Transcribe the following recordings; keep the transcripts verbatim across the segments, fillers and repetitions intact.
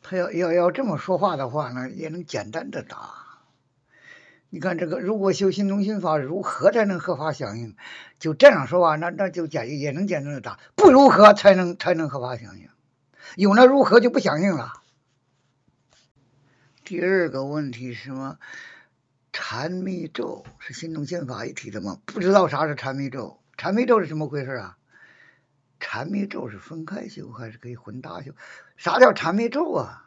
他要要要这么说话的话呢，也能简单的答。你看这个，如果修心中心法，如何才能合法响应？就这样说话，那那就简也能简单的答，不如何才能才能合法响应？有了如何就不响应了。第二个问题是什么？禅密咒是心中心法一体的吗？不知道啥是禅密咒，禅密咒是什么回事啊？禅密咒是分开修还是可以混搭修？啥叫禅密咒啊？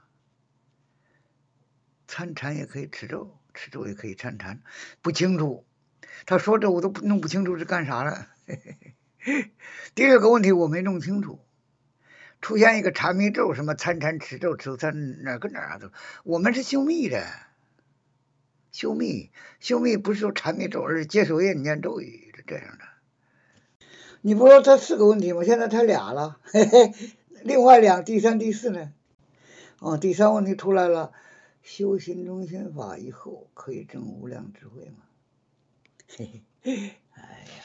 参禅也可以持咒，持咒也可以参禅，不清楚。他说这我都弄不清楚是干啥了。第二个问题我没弄清楚，出现一个禅密咒，什么参禅持咒持参哪跟哪都，我们是修密的，修密修密不是说禅密咒，而是接受业念咒语是这样的。你不说他四个问题吗？现在才俩了，嘿嘿，另外两第三第四呢？哦，第三问题出来了，修心中心法以后可以证无量智慧吗？嘿嘿，哎呀，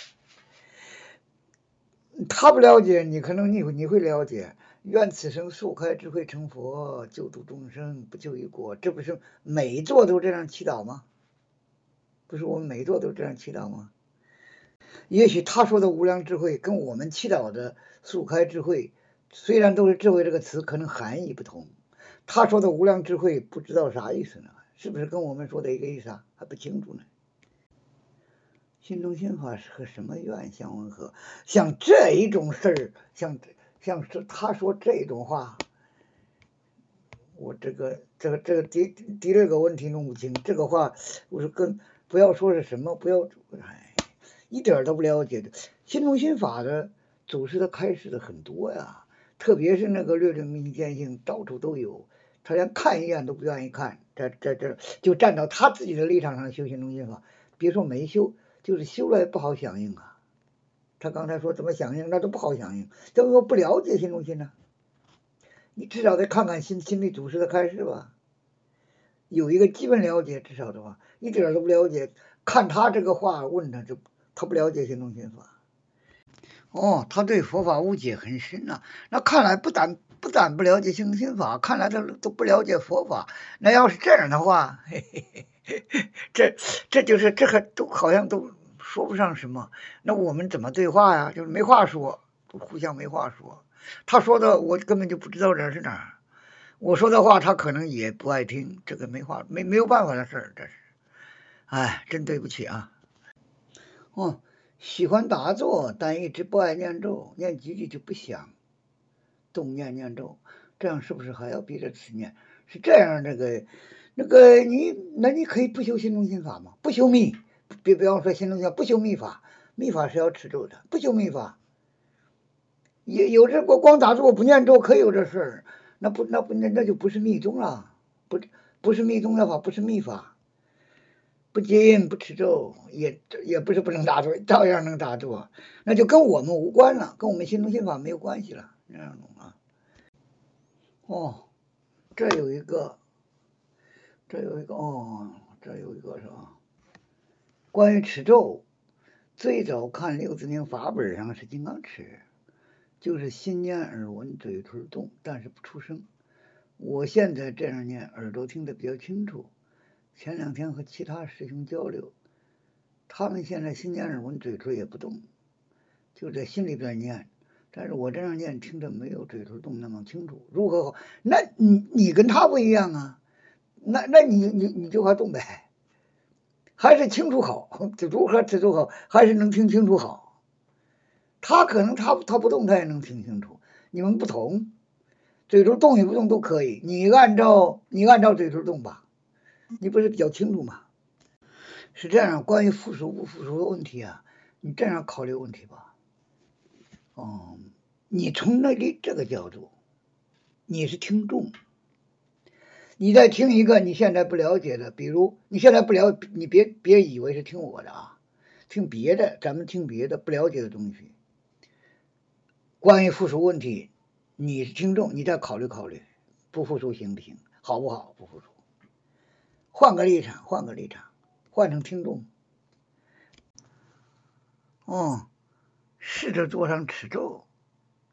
他不了解，你可能你会你会了解。愿此生速开智慧成佛，救度众生不求一果，这不是每一座都这样祈祷吗？不是我们每一座都这样祈祷吗？也许他说的无量智慧跟我们祈祷的速开智慧，虽然都是智慧这个词，可能含义不同。他说的无量智慧不知道啥意思呢？是不是跟我们说的一个意思啊？还不清楚呢。心中心法是和什么愿相吻合？像这一种事儿，像像是他说这种话，我这个这个这个第第二个问题弄不清。这个话我说跟不要说是什么，不要哎，一点都不了解的。心中心法的祖师的开示的很多呀，特别是那个略略明见性，到处都有。他连看一眼都不愿意看，这这这就站到他自己的立场上修心中心法，别说没修。就是修了也不好响应啊！他刚才说怎么响应，那都不好响应，就是说不了解心中心呢。你至少得看看心心理祖师的开示吧，有一个基本了解，至少的话，一点都不了解。看他这个话问他，就他不了解心中心法。哦，他对佛法误解很深呐、啊。那看来不但不但不了解心中心法，看来他都不了解佛法。那要是这样的话，嘿嘿嘿，这这就是这个都好像都说不上什么。那我们怎么对话呀？就是没话说，互相没话说。他说的我根本就不知道这是哪儿，我说的话他可能也不爱听，这个没话没没有办法的事儿，这是。哎，真对不起啊。哦，喜欢打坐，但一直不爱念咒，念几句就不想动念念咒，这样是不是还要逼着持念？是这样，那个那个你那你可以不修心中心法吗？不修密，比比方说心中心法不修密法，密法是要持咒的，不修密法。有有这光光打坐不念咒可以有这事儿，那不那不那那就不是密宗了，不不是密宗的话，不是密法。不接印不持咒，也也不是不能打坐，照样能打坐，那就跟我们无关了，跟我们心中心法没有关系了，这样懂啊？哦，这有一个，这有一个哦，这有一个是吧？关于持咒，最早看六字经法本上是金刚持，就是心念耳闻嘴唇动，但是不出声。我现在这样念，耳朵听得比较清楚。前两天和其他师兄交流，他们现在心念耳闻嘴唇也不动，就在心里边念。但是我这样念听着没有嘴唇动那么清楚，如何好？那你你跟他不一样啊，那那你你你就还动呗，还是清楚好，就如何持咒好，还是能听清楚好。他可能他他不动他也能听清楚，你们不同，嘴唇动与不动都可以，你按照你按照嘴唇动吧，你不是比较清楚吗？是这样，关于附属不附属的问题啊，你这样考虑问题吧。哦，你从那里这个角度，你是听众，你再听一个你现在不了解的，比如你现在不了，你别别以为是听我的啊，听别的，咱们听别的不了解的东西。关于附属问题，你是听众，你再考虑考虑，不附属行不行？好不好？不附属，换个立场，换个立场，换成听众。哦，试着坐上持咒，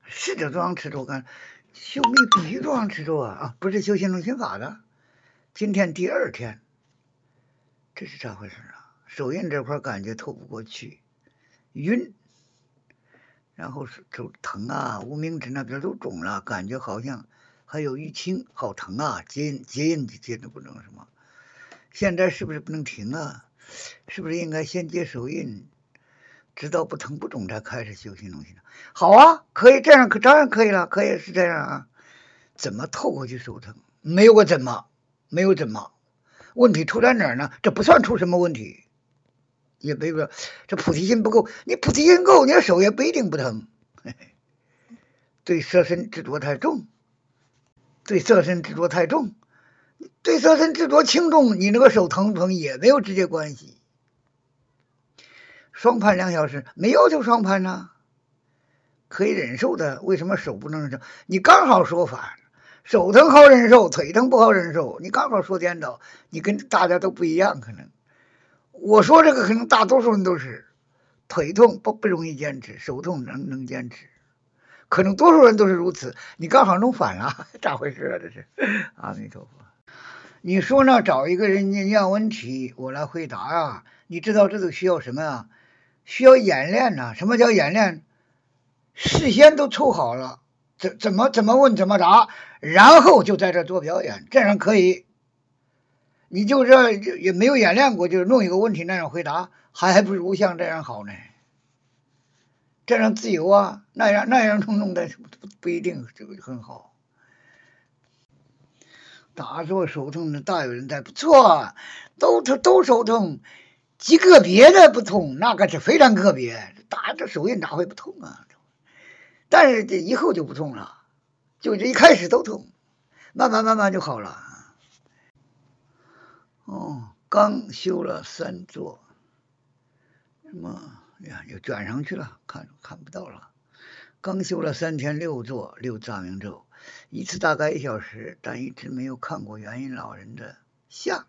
试着装持咒干，修密必须装持咒啊啊！不是修心中心法的。今天第二天，这是咋回事啊？手印这块感觉透不过去，晕，然后是就疼啊，无名指那边都肿了，感觉好像还有淤青，好疼啊！结印结印就结的不能什么。现在是不是不能停啊？是不是应该先接手印？直到不疼不肿才开始修心中心。好啊，可以这样，可当然可以了，可以是这样啊。怎么透过去手疼？没有个怎么，没有怎么。问题出在哪儿呢？这不算出什么问题，也没有这菩提心不够。你菩提心够，你的手也不一定不疼。嘿嘿，对色身执着太重，对色身执着太重，对色身执着轻重，你那个手疼不疼也没有直接关系。双盘两小时没要求双盘呢，可以忍受的，为什么手不能忍受？你刚好说反，手疼好忍受，腿疼不好忍受，你刚好说颠倒，你跟大家都不一样。可能我说这个可能大多数人都是腿痛不不容易坚持，手痛能能坚持，可能多数人都是如此，你刚好弄反了，咋回事啊？这是阿弥陀佛。你说呢？找一个人念念问题，我来回答啊。你知道这都需要什么呀？需要演练呐、啊。什么叫演练？事先都凑好了，怎怎么怎么问怎么答，然后就在这做表演，这样可以。你就这也没有演练过，就弄一个问题那样回答，还还不如像这样好呢。这样自由啊，那样那样弄弄的不不一定这个很好。打坐手痛的大有人在，不错，都都手痛，极个别的不痛，那个是非常个别。打这手印哪会不痛啊？但是这以后就不痛了，就这一开始都痛，慢慢慢慢就好了。哦，刚修了三座，什么呀？又卷上去了，看看不到了。刚修了三天六座六藏明咒。一次大概一小时，但一直没有看过元音老人的像。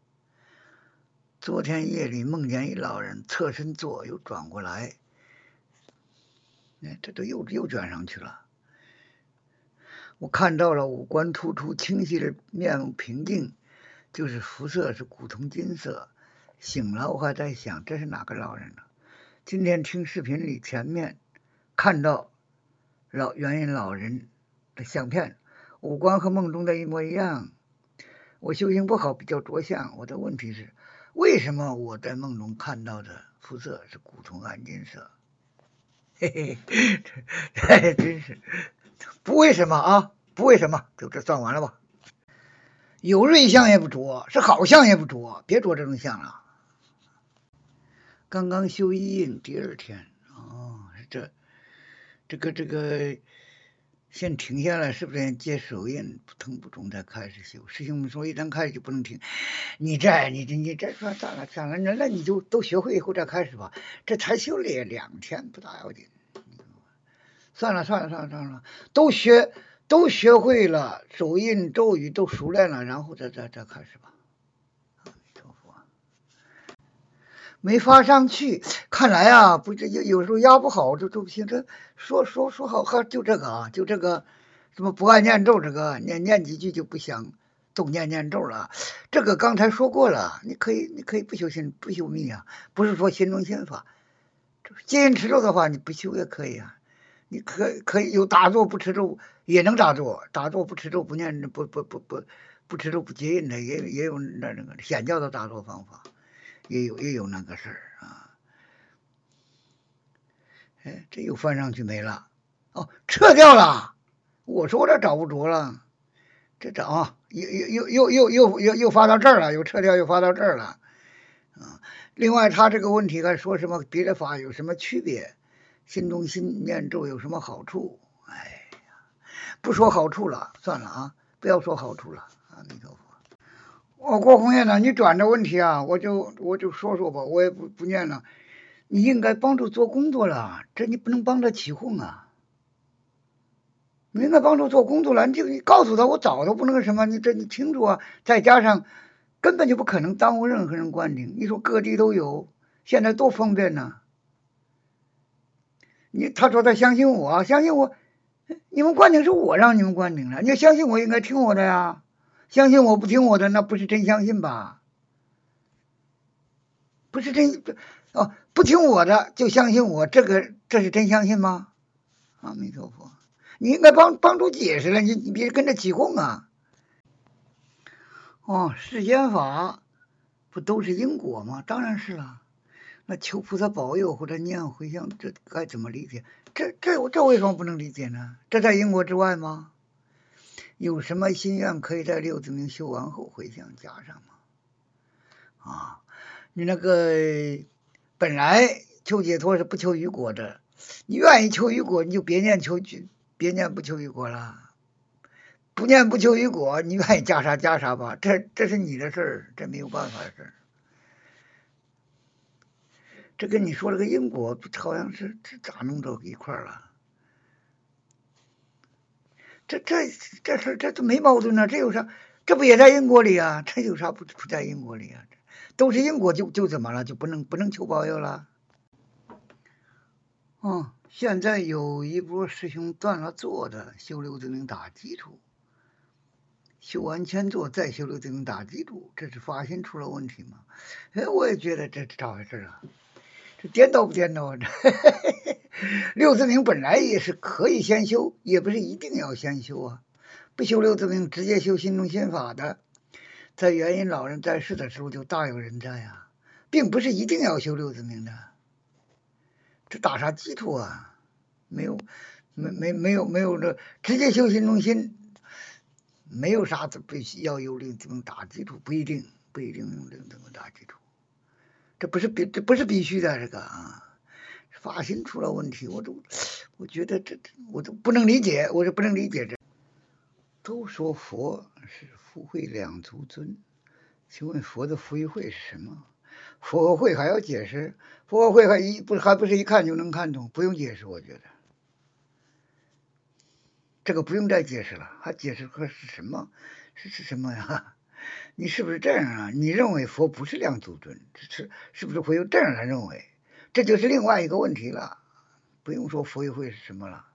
昨天夜里梦见一老人侧身坐，又转过来，哎，这都又又卷上去了。我看到了五官突出、清晰的面目平静，就是肤色是古铜金色。醒了，我还在想这是哪个老人呢？今天听视频里前面看到老元音老人的相片。五官和梦中的一模一样。我修行不好，比较着相。我的问题是，为什么我在梦中看到的肤色是古铜暗金色？嘿嘿，这真是不为什么啊？不为什么，就这算完了吧。有瑞相也不着，是好相也不着，别着这种相了。刚刚修一印第二天，哦，这这个这个。先停下来，是不是接手印不疼不肿再开始修？师兄们说一旦开始就不能停。你这你这你这说算了算了，那那你就都学会以后再开始吧。这才修了两天，不大要紧。算了算了算了算了，都学都学会了，手印咒语都熟练了，然后再再再开始吧。没发上去，看来啊，不是有有时候压不好，就就不行。这说说说好哈，就这个啊，就这个什么不爱念咒，这个念念几句就不想动念念咒了。这个刚才说过了，你可以你可以不修心不修密啊，不是说心中心法。戒印持咒的话，你不修也可以啊。你可可以有打坐不持咒也能打坐，打坐不持咒不念不不不不不持咒不戒印的，也也有那那个显教的打坐方法。也有也有那个事儿啊，哎，这又翻上去没了，哦，撤掉了。我说我这找不着了，这找啊，又又又又又又又发到这儿了，又撤掉又发到这儿了，啊。另外，他这个问题还说什么别的法有什么区别？心中心念咒有什么好处？哎呀，不说好处了，算了啊，不要说好处了，阿弥陀佛。哦，郭红叶呢？你转这问题啊，我就我就说说吧，我也不不念了。你应该帮助做工作了，这你不能帮他起哄啊！你应该帮助做工作了，你就你告诉他，我早都不那个什么，你这你清楚啊。再加上根本就不可能耽误任何人观顶。你说各地都有，现在多方便呢。你他说他相信我，相信我， 你们灌顶是我让你们灌顶的，你要相信我应该听我的呀，相信我不听我的那不是真相信吧？不是真哦，不听我的就相信我，这个这是真相信吗？阿弥陀佛，你应该帮帮助解释了，你你别跟着起哄啊！哦，世间法不都是因果吗？当然是了。那求菩萨保佑或者念回向，这该怎么理解？这这这为什么不能理解呢？这在因果之外吗？有什么心愿可以在六字明修完后回向加上吗？啊，你那个本来求解脱是不求于果的，你愿意求于果，你就别念求别念不求于果了。不念不求于果，你愿意加啥加啥吧，这这是你的事儿，这没有办法的事儿。这跟你说这个因果好像是这咋弄到一块儿了？这这这事这都没矛盾呢，这有啥？这不也在因果里啊？这有啥不不在因果里啊？都是因果就就怎么了？就不能不能求保佑了？哦，现在有一波师兄断了座的，修六字明打基础，修完千座再修六字明打基础，这是发心出了问题吗？哎，我也觉得这咋回事啊？这颠倒不颠倒啊？这六字明本来也是可以先修，也不是一定要先修啊。不修六字明，直接修心中心法的，在元音老人在世的时候就大有人在啊，并不是一定要修六字明的。这打啥基础啊？没有，没没没有没有这直接修心中心，没有啥子必须要有六字明打基础，不一定不一定用六字明打基础，这不是必这不是必须的这个啊。发心出了问题，我都我觉得这这我都不能理解，我就不能理解这。都说佛是福慧两足尊，请问佛的福与慧是什么？佛和慧还要解释？佛和慧还一不还不是一看就能看懂，不用解释，我觉得这个不用再解释了，还解释个是什么？是是什么呀？你是不是这样啊？你认为佛不是两足尊，是是不是会有这样的认为？这就是另外一个问题了，不用说佛与慧是什么了。